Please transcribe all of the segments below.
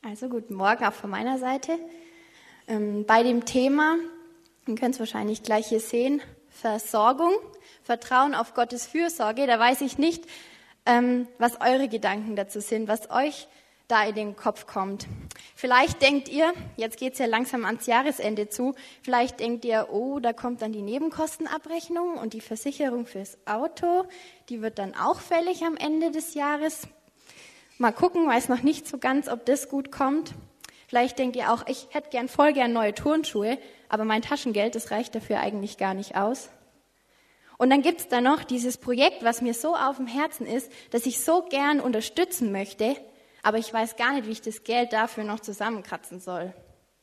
Also guten Morgen auch von meiner Seite. Bei dem Thema, ihr könnt es wahrscheinlich gleich hier sehen, Versorgung, Vertrauen auf Gottes Fürsorge, da weiß ich nicht, was eure Gedanken dazu sind, was euch da in den Kopf kommt. Vielleicht denkt ihr, jetzt geht es ja langsam ans Jahresende zu, vielleicht denkt ihr, oh, da kommt dann die Nebenkostenabrechnung und die Versicherung fürs Auto, die wird dann auch fällig am Ende des Jahres. Mal gucken, weiß noch nicht so ganz, ob das gut kommt. Vielleicht denkt ihr auch, ich hätte voll gern neue Turnschuhe, aber mein Taschengeld, das reicht dafür eigentlich gar nicht aus. Und dann gibt's da noch dieses Projekt, was mir so auf dem Herzen ist, dass ich so gern unterstützen möchte, aber ich weiß gar nicht, wie ich das Geld dafür noch zusammenkratzen soll.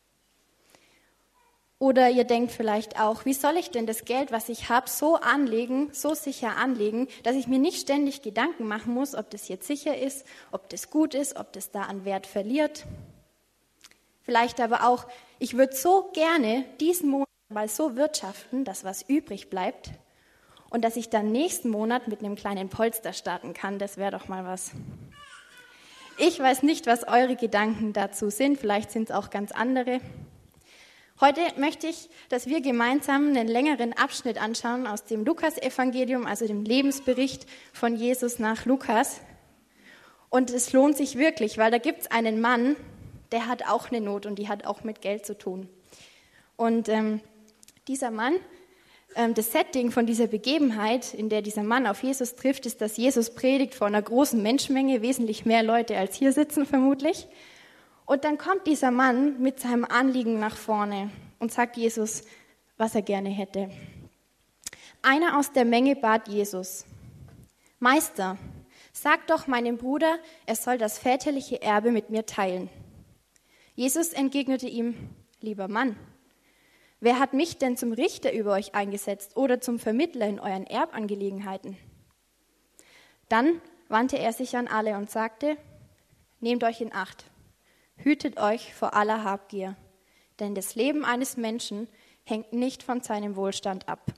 Oder ihr denkt vielleicht auch, wie soll ich denn das Geld, was ich habe, so anlegen, so sicher anlegen, dass ich mir nicht ständig Gedanken machen muss, ob das jetzt sicher ist, ob das gut ist, ob das da an Wert verliert. Vielleicht aber auch, ich würde so gerne diesen Monat mal so wirtschaften, dass was übrig bleibt und dass ich dann nächsten Monat mit einem kleinen Polster starten kann. Das wäre doch mal was. Ich weiß nicht, was eure Gedanken dazu sind. Vielleicht sind es auch ganz andere. Heute möchte ich, dass wir gemeinsam einen längeren Abschnitt anschauen aus dem Lukas-Evangelium, also dem Lebensbericht von Jesus nach Lukas. Und es lohnt sich wirklich, weil da gibt es einen Mann, der hat auch eine Not und die hat auch mit Geld zu tun. Und dieser Mann, das Setting von dieser Begebenheit, in der dieser Mann auf Jesus trifft, ist, dass Jesus predigt vor einer großen Menschenmenge, wesentlich mehr Leute als hier sitzen vermutlich. Und dann kommt dieser Mann mit seinem Anliegen nach vorne und sagt Jesus, was er gerne hätte. Einer aus der Menge bat Jesus, Meister, sag doch meinem Bruder, er soll das väterliche Erbe mit mir teilen. Jesus entgegnete ihm, lieber Mann, wer hat mich denn zum Richter über euch eingesetzt oder zum Vermittler in euren Erbangelegenheiten? Dann wandte er sich an alle und sagte, nehmt euch in Acht. Hütet euch vor aller Habgier, denn das Leben eines Menschen hängt nicht von seinem Wohlstand ab.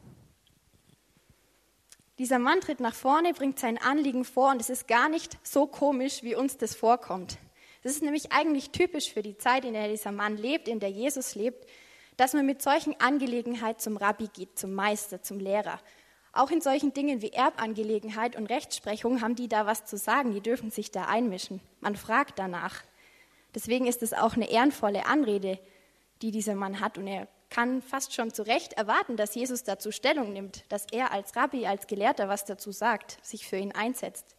Dieser Mann tritt nach vorne, bringt sein Anliegen vor und es ist gar nicht so komisch, wie uns das vorkommt. Das ist nämlich eigentlich typisch für die Zeit, in der dieser Mann lebt, in der Jesus lebt, dass man mit solchen Angelegenheiten zum Rabbi geht, zum Meister, zum Lehrer. Auch in solchen Dingen wie Erbangelegenheit und Rechtsprechung haben die da was zu sagen, die dürfen sich da einmischen. Man fragt danach. Deswegen ist es auch eine ehrenvolle Anrede, die dieser Mann hat. Und er kann fast schon zu Recht erwarten, dass Jesus dazu Stellung nimmt, dass er als Rabbi, als Gelehrter was dazu sagt, sich für ihn einsetzt.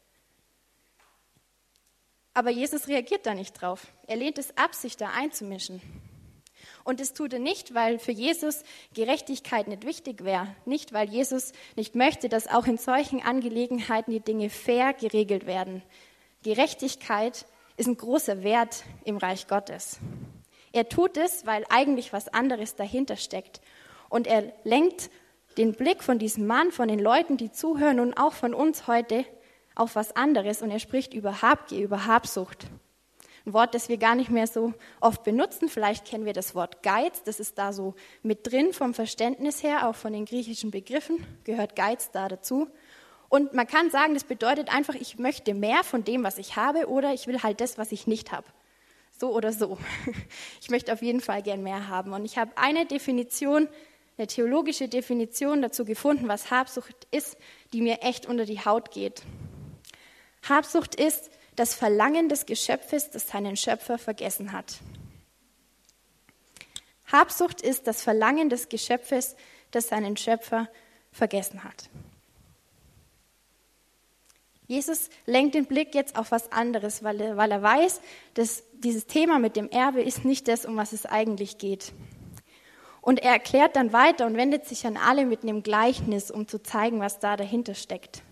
Aber Jesus reagiert da nicht drauf. Er lehnt es ab, sich da einzumischen. Und das tut er nicht, weil für Jesus Gerechtigkeit nicht wichtig wäre. Nicht, weil Jesus nicht möchte, dass auch in solchen Angelegenheiten die Dinge fair geregelt werden. Gerechtigkeit ist ein großer Wert im Reich Gottes. Er tut es, weil eigentlich was anderes dahinter steckt. Und er lenkt den Blick von diesem Mann, von den Leuten, die zuhören und auch von uns heute auf was anderes. Und er spricht über Habgier, über Habsucht. Ein Wort, das wir gar nicht mehr so oft benutzen. Vielleicht kennen wir das Wort Geiz. Das ist da so mit drin vom Verständnis her, auch von den griechischen Begriffen gehört Geiz da dazu. Und man kann sagen, das bedeutet einfach, ich möchte mehr von dem, was ich habe, oder ich will halt das, was ich nicht habe. So oder so. Ich möchte auf jeden Fall gern mehr haben. Und ich habe eine Definition, eine theologische Definition dazu gefunden, was Habsucht ist, die mir echt unter die Haut geht. Habsucht ist das Verlangen des Geschöpfes, das seinen Schöpfer vergessen hat. Habsucht ist das Verlangen des Geschöpfes, das seinen Schöpfer vergessen hat. Jesus lenkt den Blick jetzt auf was anderes, weil er weiß, dass dieses Thema mit dem Erbe ist nicht das, um was es eigentlich geht. Und er erklärt dann weiter und wendet sich an alle mit einem Gleichnis, um zu zeigen, was da dahinter steckt.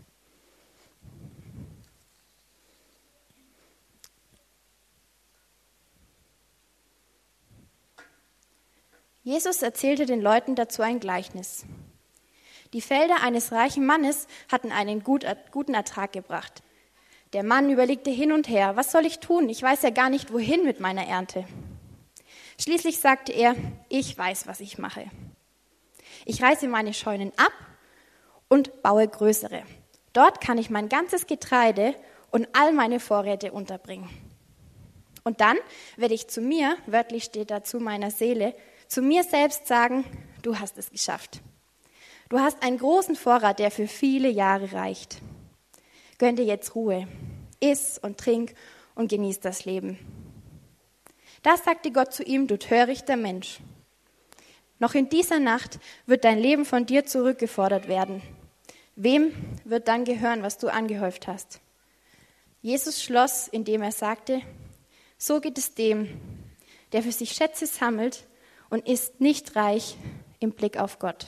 Jesus erzählte den Leuten dazu ein Gleichnis. Die Felder eines reichen Mannes hatten einen guten Ertrag gebracht. Der Mann überlegte hin und her, was soll ich tun? Ich weiß ja gar nicht, wohin mit meiner Ernte. Schließlich sagte er, ich weiß, was ich mache. Ich reiße meine Scheunen ab und baue größere. Dort kann ich mein ganzes Getreide und all meine Vorräte unterbringen. Und dann werde ich zu mir, wörtlich steht da zu meiner Seele, zu mir selbst sagen, du hast es geschafft. Du hast einen großen Vorrat, der für viele Jahre reicht. Gönn dir jetzt Ruhe, iss und trink und genieß das Leben. Da sagte Gott zu ihm, du törichter Mensch. Noch in dieser Nacht wird dein Leben von dir zurückgefordert werden. Wem wird dann gehören, was du angehäuft hast? Jesus schloss, indem er sagte, so geht es dem, der für sich Schätze sammelt und ist nicht reich im Blick auf Gott.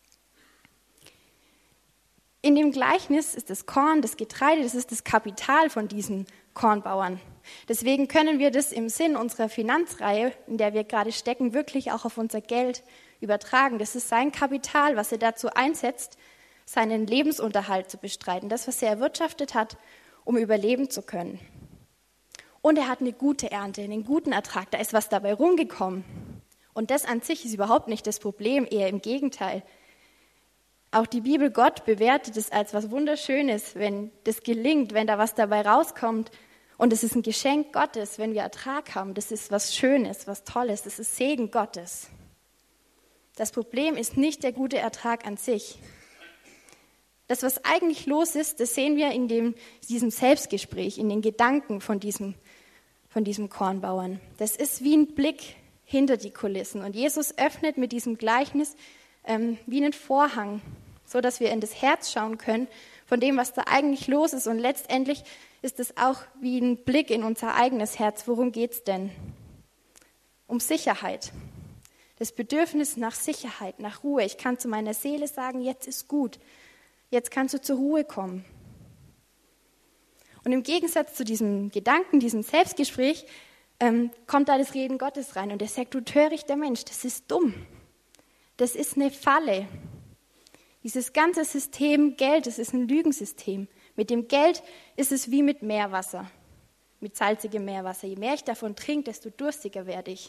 In dem Gleichnis ist das Korn, das Getreide, das ist das Kapital von diesen Kornbauern. Deswegen können wir das im Sinn unserer Finanzreihe, in der wir gerade stecken, wirklich auch auf unser Geld übertragen. Das ist sein Kapital, was er dazu einsetzt, seinen Lebensunterhalt zu bestreiten. Das, was er erwirtschaftet hat, um überleben zu können. Und er hat eine gute Ernte, einen guten Ertrag. Da ist was dabei rumgekommen. Und das an sich ist überhaupt nicht das Problem, eher im Gegenteil. Auch die Bibel, Gott bewertet es als was Wunderschönes, wenn das gelingt, wenn da was dabei rauskommt. Und es ist ein Geschenk Gottes, wenn wir Ertrag haben. Das ist was Schönes, was Tolles. Das ist Segen Gottes. Das Problem ist nicht der gute Ertrag an sich. Das, was eigentlich los ist, das sehen wir in diesem Selbstgespräch, in den Gedanken von diesem Kornbauern. Das ist wie ein Blick hinter die Kulissen. Und Jesus öffnet mit diesem Gleichnis wie einen Vorhang, so dass wir in das Herz schauen können von dem, was da eigentlich los ist. Und letztendlich ist es auch wie ein Blick in unser eigenes Herz. Worum geht es denn? Um Sicherheit. Das Bedürfnis nach Sicherheit, nach Ruhe. Ich kann zu meiner Seele sagen, jetzt ist gut. Jetzt kannst du zur Ruhe kommen. Und im Gegensatz zu diesem Gedanken, diesem Selbstgespräch, kommt da das Reden Gottes rein. Und er sagt, du törichter Mensch, das ist dumm. Das ist eine Falle. Dieses ganze System Geld, das ist ein Lügensystem. Mit dem Geld ist es wie mit Meerwasser, mit salzigem Meerwasser. Je mehr ich davon trinke, desto durstiger werde ich.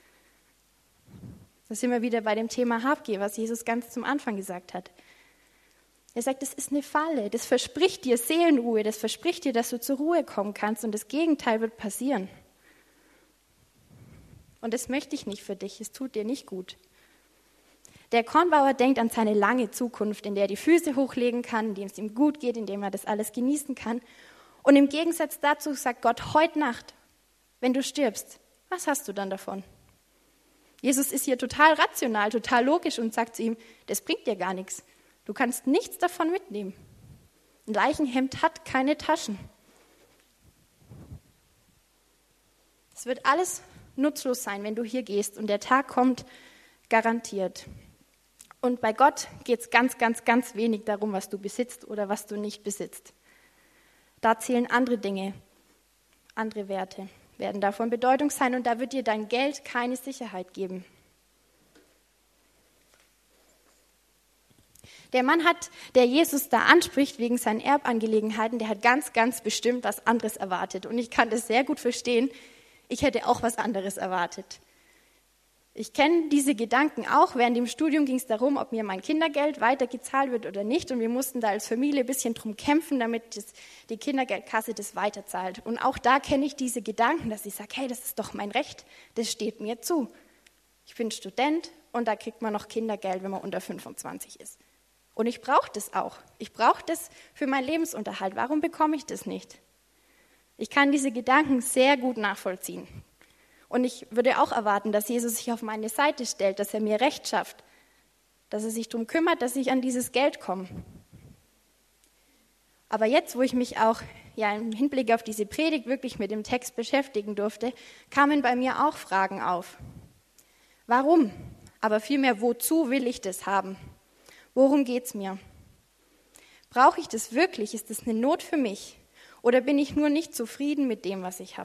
Da sind wir wieder bei dem Thema Habgier, was Jesus ganz zum Anfang gesagt hat. Er sagt, das ist eine Falle, das verspricht dir Seelenruhe, das verspricht dir, dass du zur Ruhe kommen kannst und das Gegenteil wird passieren. Und das möchte ich nicht für dich, es tut dir nicht gut. Der Kornbauer denkt an seine lange Zukunft, in der er die Füße hochlegen kann, in dem es ihm gut geht, in dem er das alles genießen kann. Und im Gegensatz dazu sagt Gott, heute Nacht, wenn du stirbst, was hast du dann davon? Jesus ist hier total rational, total logisch und sagt zu ihm, das bringt dir gar nichts. Du kannst nichts davon mitnehmen. Ein Leichenhemd hat keine Taschen. Es wird alles nutzlos sein, wenn du hier gehst und der Tag kommt, garantiert. Und bei Gott geht es ganz, ganz, ganz wenig darum, was du besitzt oder was du nicht besitzt. Da zählen andere Dinge, andere Werte werden da von Bedeutung sein und da wird dir dein Geld keine Sicherheit geben. Der Mann der Jesus da anspricht wegen seinen Erbangelegenheiten, der hat ganz, ganz bestimmt was anderes erwartet. Und ich kann das sehr gut verstehen. Ich hätte auch was anderes erwartet. Ich kenne diese Gedanken auch. Während dem Studium ging es darum, ob mir mein Kindergeld weitergezahlt wird oder nicht. Und wir mussten da als Familie ein bisschen drum kämpfen, damit die Kindergeldkasse das weiterzahlt. Und auch da kenne ich diese Gedanken, dass ich sage, hey, das ist doch mein Recht, das steht mir zu. Ich bin Student und da kriegt man noch Kindergeld, wenn man unter 25 ist. Und ich brauche das auch. Ich brauche das für meinen Lebensunterhalt. Warum bekomme ich das nicht? Ich kann diese Gedanken sehr gut nachvollziehen. Und ich würde auch erwarten, dass Jesus sich auf meine Seite stellt, dass er mir Recht schafft, dass er sich darum kümmert, dass ich an dieses Geld komme. Aber jetzt, wo ich mich auch im Hinblick auf diese Predigt wirklich mit dem Text beschäftigen durfte, kamen bei mir auch Fragen auf. Warum? Aber vielmehr, wozu will ich das haben? Worum geht es mir? Brauche ich das wirklich? Ist das eine Not für mich? Oder bin ich nur nicht zufrieden mit dem, was ich habe?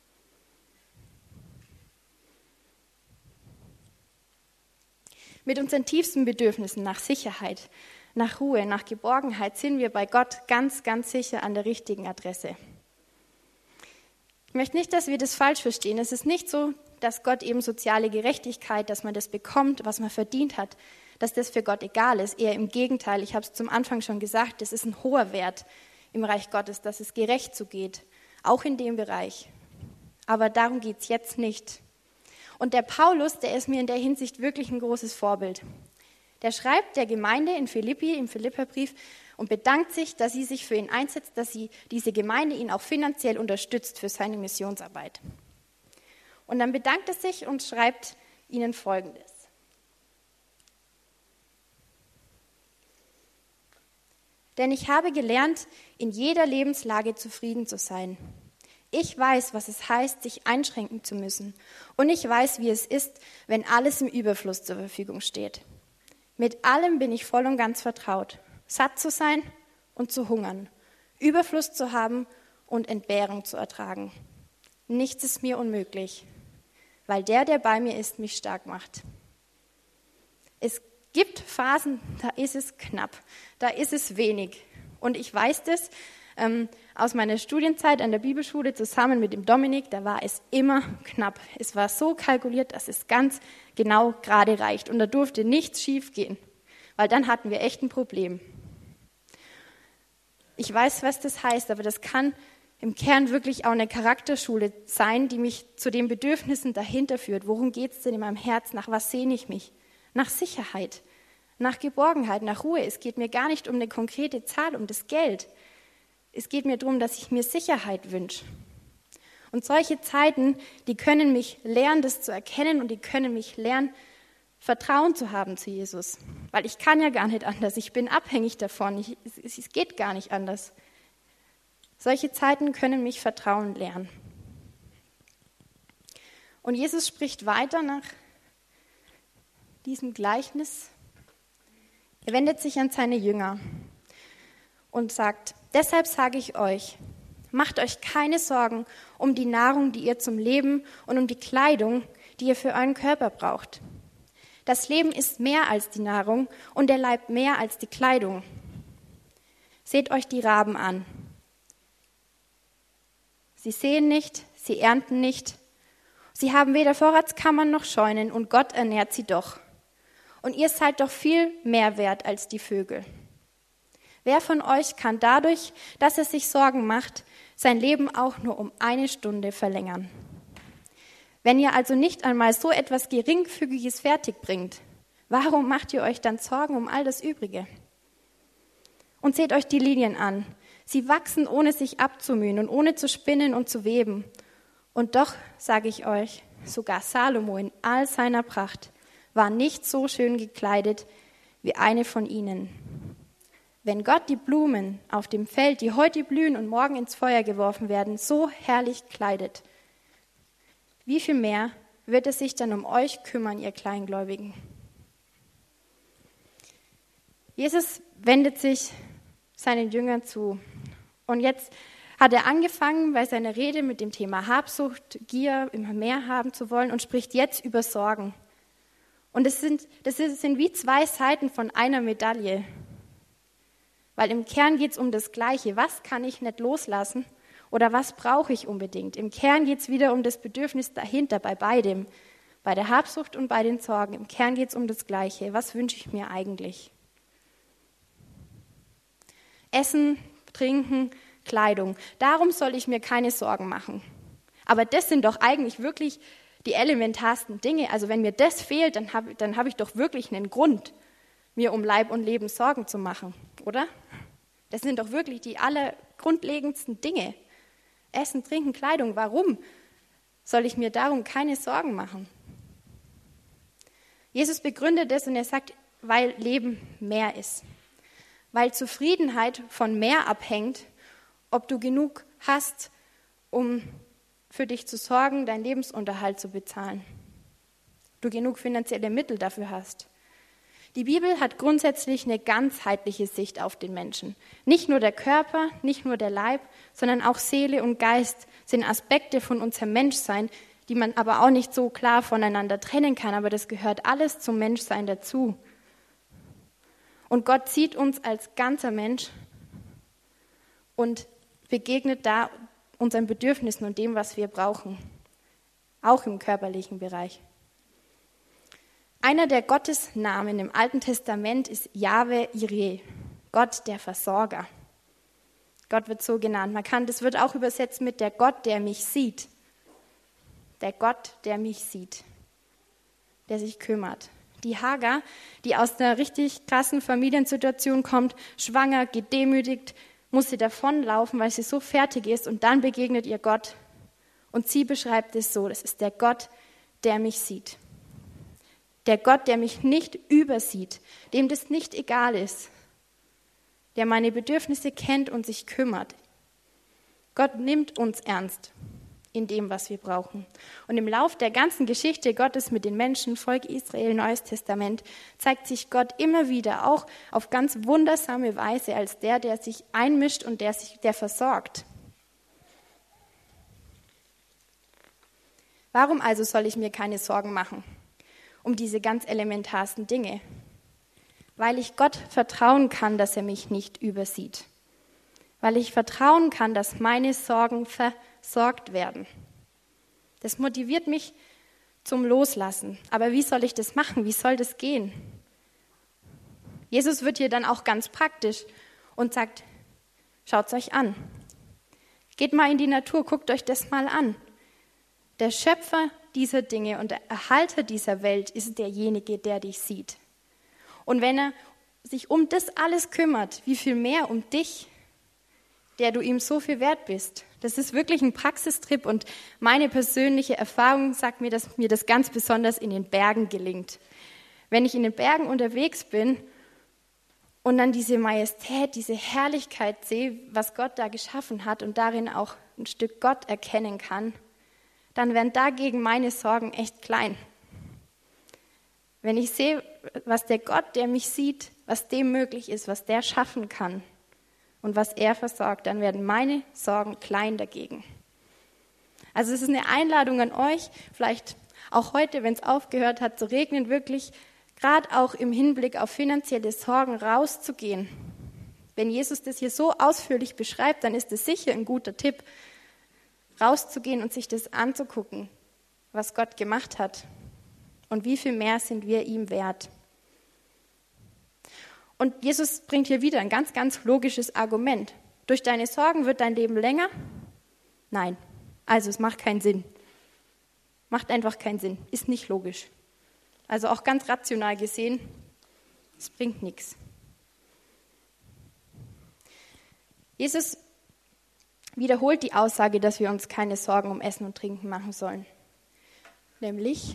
Mit unseren tiefsten Bedürfnissen nach Sicherheit, nach Ruhe, nach Geborgenheit sind wir bei Gott ganz, ganz sicher an der richtigen Adresse. Ich möchte nicht, dass wir das falsch verstehen. Es ist nicht so, dass Gott eben soziale Gerechtigkeit, dass man das bekommt, was man verdient hat, dass das für Gott egal ist. Eher im Gegenteil, ich habe es zum Anfang schon gesagt, das ist ein hoher Wert im Reich Gottes, dass es gerecht zugeht, auch in dem Bereich. Aber darum geht es jetzt nicht. Und der Paulus, der ist mir in der Hinsicht wirklich ein großes Vorbild. Der schreibt der Gemeinde in Philippi, im Philipperbrief, und bedankt sich, dass sie sich für ihn einsetzt, dass diese Gemeinde ihn auch finanziell unterstützt für seine Missionsarbeit. Und dann bedankt er sich und schreibt ihnen Folgendes. Denn ich habe gelernt, in jeder Lebenslage zufrieden zu sein. Ich weiß, was es heißt, sich einschränken zu müssen. Und ich weiß, wie es ist, wenn alles im Überfluss zur Verfügung steht. Mit allem bin ich voll und ganz vertraut. Satt zu sein und zu hungern. Überfluss zu haben und Entbehrung zu ertragen. Nichts ist mir unmöglich, weil der bei mir ist, mich stark macht. Es gibt Phasen, da ist es knapp, da ist es wenig. Und ich weiß das aus meiner Studienzeit an der Bibelschule zusammen mit dem Dominik, da war es immer knapp. Es war so kalkuliert, dass es ganz genau gerade reicht. Und da durfte nichts schief gehen, weil dann hatten wir echt ein Problem. Ich weiß, was das heißt, aber das kann im Kern wirklich auch eine Charakterschule sein, die mich zu den Bedürfnissen dahinter führt. Worum geht es denn in meinem Herz? Nach was sehne ich mich? Nach Sicherheit, nach Geborgenheit, nach Ruhe. Es geht mir gar nicht um eine konkrete Zahl, um das Geld. Es geht mir darum, dass ich mir Sicherheit wünsche. Und solche Zeiten, die können mich lernen, das zu erkennen, und die können mich lernen, Vertrauen zu haben zu Jesus. Weil ich kann ja gar nicht anders. Ich bin abhängig davon. Es geht gar nicht anders. Solche Zeiten können mich Vertrauen lernen. Und Jesus spricht weiter nach diesem Gleichnis. Er wendet sich an seine Jünger und sagt: Deshalb sage ich euch, macht euch keine Sorgen um die Nahrung, die ihr zum Leben, und um die Kleidung, die ihr für euren Körper braucht. Das Leben ist mehr als die Nahrung und der Leib mehr als die Kleidung. Seht euch die Raben an. Sie säen nicht, sie ernten nicht. Sie haben weder Vorratskammern noch Scheunen, und Gott ernährt sie doch. Und ihr seid doch viel mehr wert als die Vögel. Wer von euch kann dadurch, dass er sich Sorgen macht, sein Leben auch nur um 1 Stunde verlängern? Wenn ihr also nicht einmal so etwas Geringfügiges fertigbringt, warum macht ihr euch dann Sorgen um all das Übrige? Und seht euch die Lilien an. Sie wachsen, ohne sich abzumühen und ohne zu spinnen und zu weben. Und doch, sage ich euch, sogar Salomo in all seiner Pracht war nicht so schön gekleidet wie eine von ihnen. Wenn Gott die Blumen auf dem Feld, die heute blühen und morgen ins Feuer geworfen werden, so herrlich kleidet, wie viel mehr wird er sich dann um euch kümmern, ihr Kleingläubigen? Jesus wendet sich seinen Jüngern zu. Und jetzt hat er angefangen bei seiner Rede mit dem Thema Habsucht, Gier, immer mehr haben zu wollen, und spricht jetzt über Sorgen. Und das sind wie 2 Seiten von einer Medaille. Weil im Kern geht es um das Gleiche. Was kann ich nicht loslassen oder was brauche ich unbedingt? Im Kern geht es wieder um das Bedürfnis dahinter, bei beidem. Bei der Habsucht und bei den Sorgen. Im Kern geht es um das Gleiche. Was wünsche ich mir eigentlich? Essen, Trinken, Kleidung. Darum soll ich mir keine Sorgen machen. Aber das sind doch eigentlich wirklich die elementarsten Dinge. Also wenn mir das fehlt, dann hab ich doch wirklich einen Grund, mir um Leib und Leben Sorgen zu machen, oder? Das sind doch wirklich die allergrundlegendsten Dinge. Essen, Trinken, Kleidung. Warum soll ich mir darum keine Sorgen machen? Jesus begründet es und er sagt, weil Leben mehr ist. Weil Zufriedenheit von mehr abhängt, ob du genug hast, um für dich zu sorgen, deinen Lebensunterhalt zu bezahlen. Du genug finanzielle Mittel dafür hast. Die Bibel hat grundsätzlich eine ganzheitliche Sicht auf den Menschen. Nicht nur der Körper, nicht nur der Leib, sondern auch Seele und Geist sind Aspekte von unserem Menschsein, die man aber auch nicht so klar voneinander trennen kann. Aber das gehört alles zum Menschsein dazu. Und Gott sieht uns als ganzer Mensch und begegnet da unseren Bedürfnissen und dem, was wir brauchen, auch im körperlichen Bereich. Einer der Gottesnamen im Alten Testament ist Jahwe Jireh, Gott der Versorger. Gott wird so genannt. Das wird auch übersetzt mit der Gott, der mich sieht. der Gott, der mich sieht, der sich kümmert. Die Hagar, die aus einer richtig krassen Familiensituation kommt, schwanger, gedemütigt, muss sie davonlaufen, weil sie so fertig ist und dann begegnet ihr Gott. Und sie beschreibt es so, das ist der Gott, der mich sieht. Der Gott, der mich nicht übersieht, dem das nicht egal ist, der meine Bedürfnisse kennt und sich kümmert. Gott nimmt uns ernst in dem, was wir brauchen. Und im Lauf der ganzen Geschichte Gottes mit den Menschen, Volk Israel, Neues Testament, zeigt sich Gott immer wieder, auch auf ganz wundersame Weise, als der sich einmischt und der versorgt. Warum also soll ich mir keine Sorgen machen um diese ganz elementarsten Dinge? Weil ich Gott vertrauen kann, dass er mich nicht übersieht. Weil ich vertrauen kann, dass meine Sorgen versorgt werden. Das motiviert mich zum Loslassen. Aber wie soll ich das machen? Wie soll das gehen? Jesus wird hier dann auch ganz praktisch und sagt, schaut's euch an. Geht mal in die Natur, guckt euch das mal an. Der Schöpfer dieser Dinge und der Erhalter dieser Welt ist derjenige, der dich sieht. Und wenn er sich um das alles kümmert, wie viel mehr um dich, der du ihm so viel wert bist. Das ist wirklich ein Praxistrip und meine persönliche Erfahrung sagt mir, dass mir das ganz besonders in den Bergen gelingt. Wenn ich in den Bergen unterwegs bin und dann diese Majestät, diese Herrlichkeit sehe, was Gott da geschaffen hat und darin auch ein Stück Gott erkennen kann, dann werden dagegen meine Sorgen echt klein. Wenn ich sehe, was der Gott, der mich sieht, was dem möglich ist, was der schaffen kann und was er versorgt, dann werden meine Sorgen klein dagegen. Also es ist eine Einladung an euch, vielleicht auch heute, wenn es aufgehört hat zu regnen, wirklich gerade auch im Hinblick auf finanzielle Sorgen rauszugehen. Wenn Jesus das hier so ausführlich beschreibt, dann ist es sicher ein guter Tipp, rauszugehen und sich das anzugucken, was Gott gemacht hat und wie viel mehr sind wir ihm wert. Und Jesus bringt hier wieder ein ganz, ganz logisches Argument. Durch deine Sorgen wird dein Leben länger? Nein. Also es macht keinen Sinn. Macht einfach keinen Sinn. Ist nicht logisch. Also auch ganz rational gesehen, es bringt nichts. Jesus wiederholt die Aussage, dass wir uns keine Sorgen um Essen und Trinken machen sollen. Nämlich,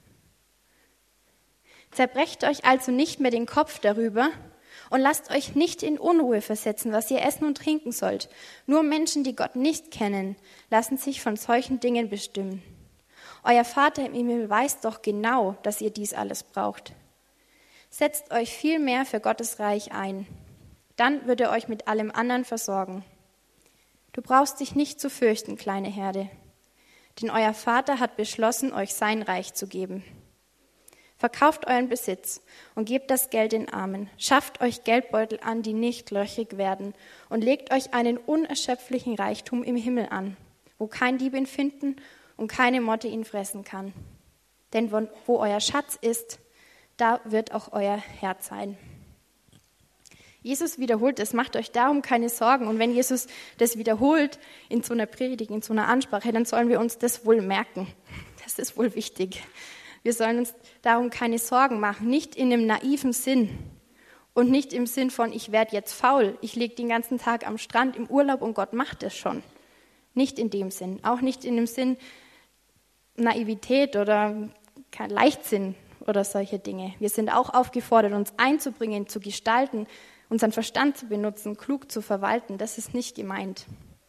zerbrecht euch also nicht mehr den Kopf darüber und lasst euch nicht in Unruhe versetzen, was ihr essen und trinken sollt. Nur Menschen, die Gott nicht kennen, lassen sich von solchen Dingen bestimmen. Euer Vater im Himmel weiß doch genau, dass ihr dies alles braucht. Setzt euch viel mehr für Gottes Reich ein. Dann wird er euch mit allem anderen versorgen. Du brauchst dich nicht zu fürchten, kleine Herde, denn euer Vater hat beschlossen, euch sein Reich zu geben. Verkauft euren Besitz und gebt das Geld den Armen. Schafft euch Geldbeutel an, die nicht löchrig werden, und legt euch einen unerschöpflichen Reichtum im Himmel an, wo kein Dieb ihn finden und keine Motte ihn fressen kann. Denn wo euer Schatz ist, da wird auch euer Herz sein. Jesus wiederholt es, macht euch darum keine Sorgen. Und wenn Jesus das wiederholt in so einer Predigt, in so einer Ansprache, dann sollen wir uns das wohl merken. Das ist wohl wichtig. Wir sollen uns darum keine Sorgen machen, nicht in einem naiven Sinn und nicht im Sinn von, ich werde jetzt faul, ich liege den ganzen Tag am Strand im Urlaub und Gott macht es schon. Nicht in dem Sinn, auch nicht in dem Sinn Naivität oder kein Leichtsinn oder solche Dinge. Wir sind auch aufgefordert, uns einzubringen, zu gestalten, unseren Verstand zu benutzen, klug zu verwalten. Das ist nicht gemeint.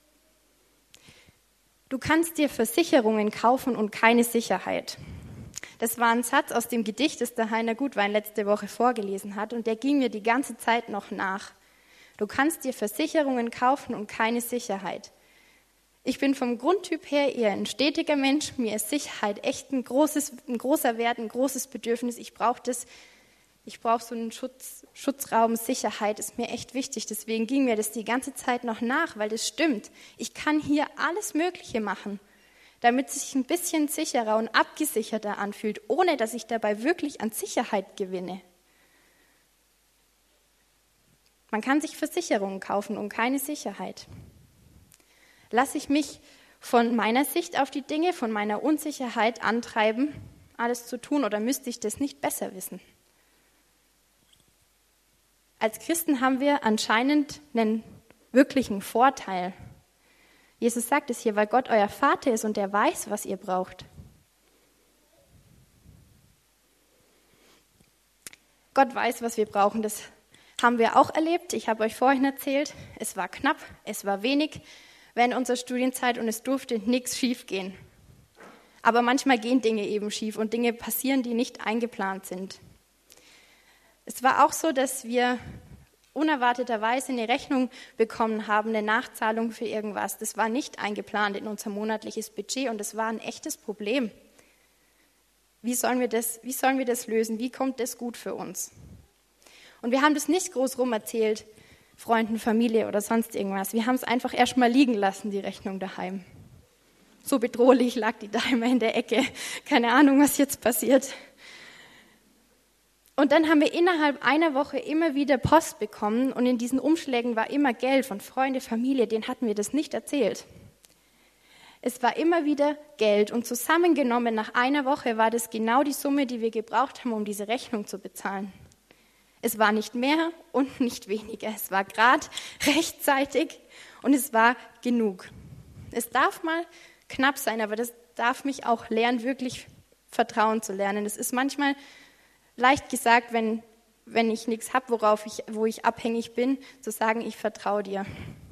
Du kannst dir Versicherungen kaufen und keine Sicherheit. Das war ein Satz aus dem Gedicht, das der Heiner Gutwein letzte Woche vorgelesen hat, und der ging mir die ganze Zeit noch nach. Du kannst dir Versicherungen kaufen und keine Sicherheit. Ich bin vom Grundtyp her eher ein stetiger Mensch. Mir ist Sicherheit echt ein großer Wert, ein großes Bedürfnis. Ich brauche das. Ich brauche so einen Schutzraum, Sicherheit ist mir echt wichtig. Deswegen ging mir das die ganze Zeit noch nach, weil das stimmt. Ich kann hier alles Mögliche machen, damit es sich ein bisschen sicherer und abgesicherter anfühlt, ohne dass ich dabei wirklich an Sicherheit gewinne. Man kann sich Versicherungen kaufen und keine Sicherheit. Lasse ich mich von meiner Sicht auf die Dinge, von meiner Unsicherheit antreiben, alles zu tun, oder müsste ich das nicht besser wissen? Als Christen haben wir anscheinend einen wirklichen Vorteil. Jesus sagt es hier, weil Gott euer Vater ist und er weiß, was ihr braucht. Gott weiß, was wir brauchen. Das haben wir auch erlebt. Ich habe euch vorhin erzählt, es war knapp, es war wenig während unserer Studienzeit und es durfte nichts schief gehen. Aber manchmal gehen Dinge eben schief und Dinge passieren, die nicht eingeplant sind. Es war auch so, dass wir unerwarteterweise eine Rechnung bekommen haben, eine Nachzahlung für irgendwas. Das war nicht eingeplant in unser monatliches Budget und das war ein echtes Problem. Wie sollen wir das lösen? Wie kommt das gut für uns? Und wir haben das nicht groß rum erzählt, Freunden, Familie oder sonst irgendwas. Wir haben es einfach erstmal liegen lassen, die Rechnung daheim. So bedrohlich lag die da immer in der Ecke. Keine Ahnung, was jetzt passiert. Und dann haben wir innerhalb einer Woche immer wieder Post bekommen und in diesen Umschlägen war immer Geld von Freunde, Familie, denen hatten wir das nicht erzählt. Es war immer wieder Geld und zusammengenommen nach einer Woche war das genau die Summe, die wir gebraucht haben, um diese Rechnung zu bezahlen. Es war nicht mehr und nicht weniger. Es war gerade rechtzeitig und es war genug. Es darf mal knapp sein, aber das darf mich auch lernen, wirklich Vertrauen zu lernen. Es ist manchmal leicht gesagt, wenn ich nichts habe, wo ich abhängig bin, zu sagen, ich vertraue dir.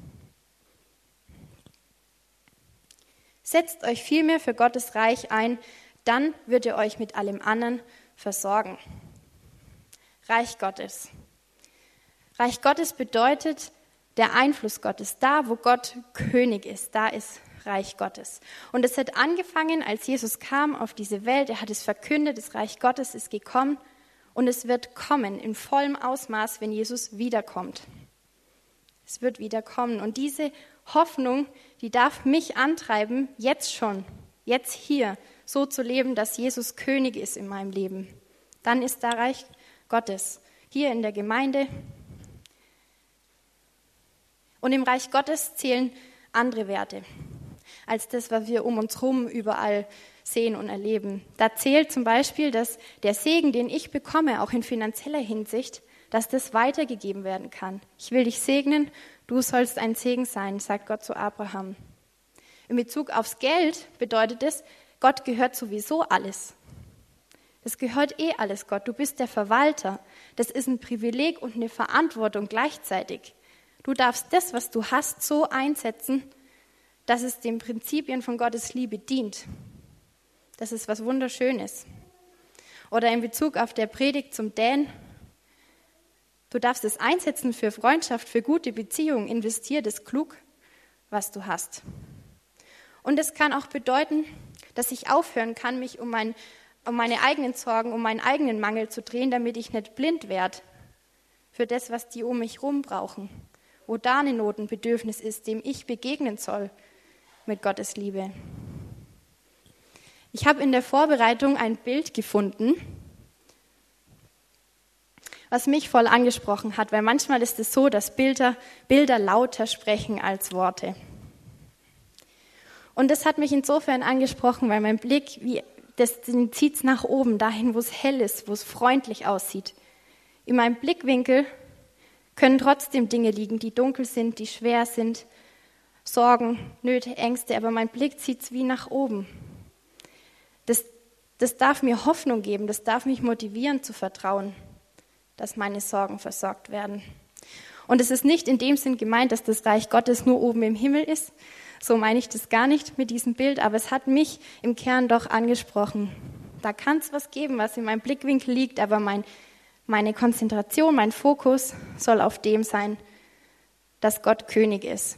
Setzt euch vielmehr für Gottes Reich ein, dann wird er euch mit allem anderen versorgen. Reich Gottes. Reich Gottes bedeutet der Einfluss Gottes. Da, wo Gott König ist, da ist Reich Gottes. Und es hat angefangen, als Jesus kam auf diese Welt. Er hat es verkündet, das Reich Gottes ist gekommen und es wird kommen in vollem Ausmaß, wenn Jesus wiederkommt. Es wird wiederkommen. Und diese Hoffnung, die darf mich antreiben, jetzt schon, jetzt hier, so zu leben, dass Jesus König ist in meinem Leben. Dann ist da Reich Gottes, hier in der Gemeinde. Und im Reich Gottes zählen andere Werte als das, was wir um uns herum überall sehen und erleben. Da zählt zum Beispiel, dass der Segen, den ich bekomme, auch in finanzieller Hinsicht, dass das weitergegeben werden kann. Ich will dich segnen, du sollst ein Segen sein, sagt Gott zu Abraham. In Bezug aufs Geld bedeutet es, Gott gehört sowieso alles. Das gehört alles Gott. Du bist der Verwalter. Das ist ein Privileg und eine Verantwortung gleichzeitig. Du darfst das, was du hast, so einsetzen, dass es den Prinzipien von Gottes Liebe dient. Das ist was Wunderschönes. Oder in Bezug auf der Predigt zum Dan, du darfst es einsetzen für Freundschaft, für gute Beziehungen. Investier das klug, was du hast. Und es kann auch bedeuten, dass ich aufhören kann, mich um meine eigenen Sorgen, um meinen eigenen Mangel zu drehen, damit ich nicht blind werde für das, was die um mich herum brauchen. Wo da eine Not, ein Bedürfnis ist, dem ich begegnen soll mit Gottes Liebe. Ich habe in der Vorbereitung ein Bild gefunden, was mich voll angesprochen hat, weil manchmal ist es so, dass Bilder lauter sprechen als Worte. Und das hat mich insofern angesprochen, weil mein Blick, den zieht es nach oben, dahin, wo es hell ist, wo es freundlich aussieht. In meinem Blickwinkel können trotzdem Dinge liegen, die dunkel sind, die schwer sind, Sorgen, Nöte, Ängste, aber mein Blick zieht es wie nach oben. Das darf mir Hoffnung geben, das darf mich motivieren zu vertrauen, dass meine Sorgen versorgt werden. Und es ist nicht in dem Sinn gemeint, dass das Reich Gottes nur oben im Himmel ist. So meine ich das gar nicht mit diesem Bild, aber es hat mich im Kern doch angesprochen. Da kann es was geben, was in meinem Blickwinkel liegt, aber meine Konzentration, mein Fokus soll auf dem sein, dass Gott König ist.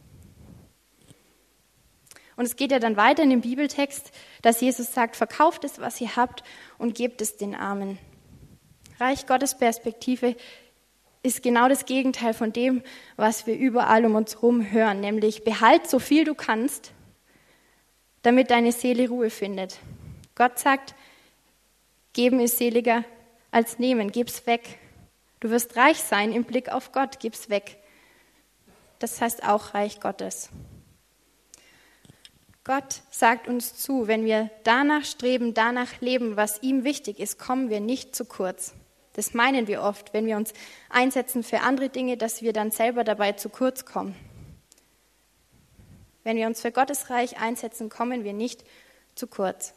Und es geht ja dann weiter in dem Bibeltext, dass Jesus sagt, verkauft es, was ihr habt und gebt es den Armen. Reich Gottes Perspektive ist genau das Gegenteil von dem, was wir überall um uns herum hören, nämlich behalt so viel du kannst, damit deine Seele Ruhe findet. Gott sagt, geben ist seliger als nehmen, gib's weg. Du wirst reich sein im Blick auf Gott, gib's weg. Das heißt auch Reich Gottes. Gott sagt uns zu, wenn wir danach streben, danach leben, was ihm wichtig ist, kommen wir nicht zu kurz. Das meinen wir oft, wenn wir uns einsetzen für andere Dinge, dass wir dann selber dabei zu kurz kommen. Wenn wir uns für Gottes Reich einsetzen, kommen wir nicht zu kurz.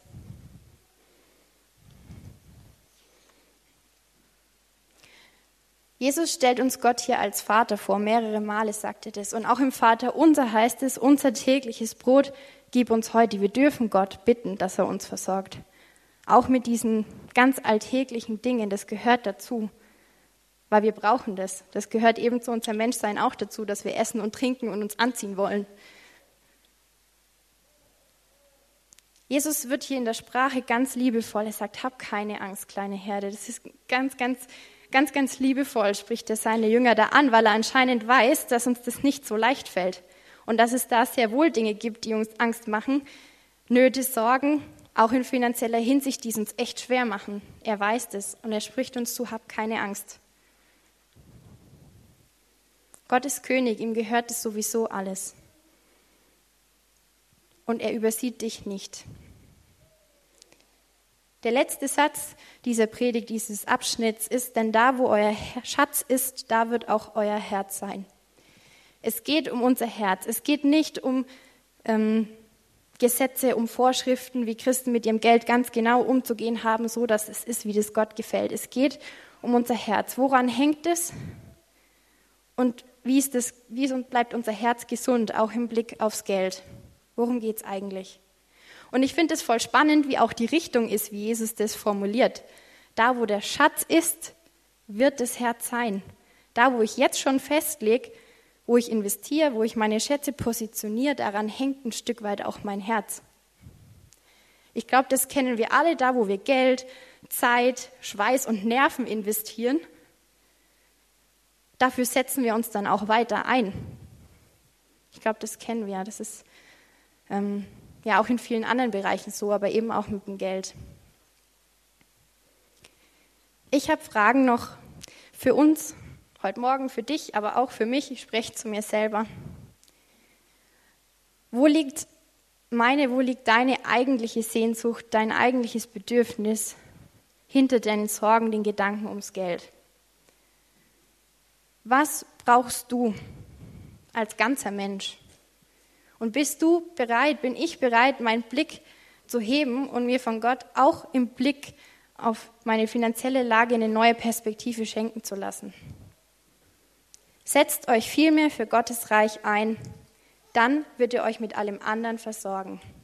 Jesus stellt uns Gott hier als Vater vor, mehrere Male sagt er das. Und auch im Vater unser heißt es, unser tägliches Brot gib uns heute. Wir dürfen Gott bitten, dass er uns versorgt. Auch mit diesen ganz alltäglichen Dingen, das gehört dazu, weil wir brauchen das. Das gehört eben zu unserem Menschsein auch dazu, dass wir essen und trinken und uns anziehen wollen. Jesus wird hier in der Sprache ganz liebevoll. Er sagt, hab keine Angst, kleine Herde. Das ist ganz liebevoll, spricht er seine Jünger da an, weil er anscheinend weiß, dass uns das nicht so leicht fällt. Und dass es da sehr wohl Dinge gibt, die uns Angst machen, Nöte, Sorgen, auch in finanzieller Hinsicht, die es uns echt schwer machen. Er weiß das und er spricht uns zu, hab keine Angst. Gott ist König, ihm gehört es sowieso alles. Und er übersieht dich nicht. Der letzte Satz dieser Predigt, dieses Abschnitts ist, denn da, wo euer Schatz ist, da wird auch euer Herz sein. Es geht um unser Herz. Es geht nicht um Gesetze, um Vorschriften, wie Christen mit ihrem Geld ganz genau umzugehen haben, so dass es ist, wie das Gott gefällt. Es geht um unser Herz. Woran hängt es? Und wie bleibt unser Herz gesund, auch im Blick aufs Geld? Worum geht es eigentlich? Und ich finde es voll spannend, wie auch die Richtung ist, wie Jesus das formuliert. Da, wo der Schatz ist, wird das Herz sein. Da, wo ich jetzt schon festlege, wo ich investiere, wo ich meine Schätze positioniere, daran hängt ein Stück weit auch mein Herz. Ich glaube, das kennen wir alle, da, wo wir Geld, Zeit, Schweiß und Nerven investieren. Dafür setzen wir uns dann auch weiter ein. Ich glaube, das kennen wir. Das ist ja auch in vielen anderen Bereichen so, aber eben auch mit dem Geld. Ich habe Fragen noch für uns, heute Morgen für dich, aber auch für mich. Ich spreche zu mir selber. Wo liegt deine eigentliche Sehnsucht, dein eigentliches Bedürfnis hinter deinen Sorgen, den Gedanken ums Geld? Was brauchst du als ganzer Mensch? Und bin ich bereit, meinen Blick zu heben und mir von Gott auch im Blick auf meine finanzielle Lage eine neue Perspektive schenken zu lassen? Setzt euch vielmehr für Gottes Reich ein, dann wird er euch mit allem anderen versorgen.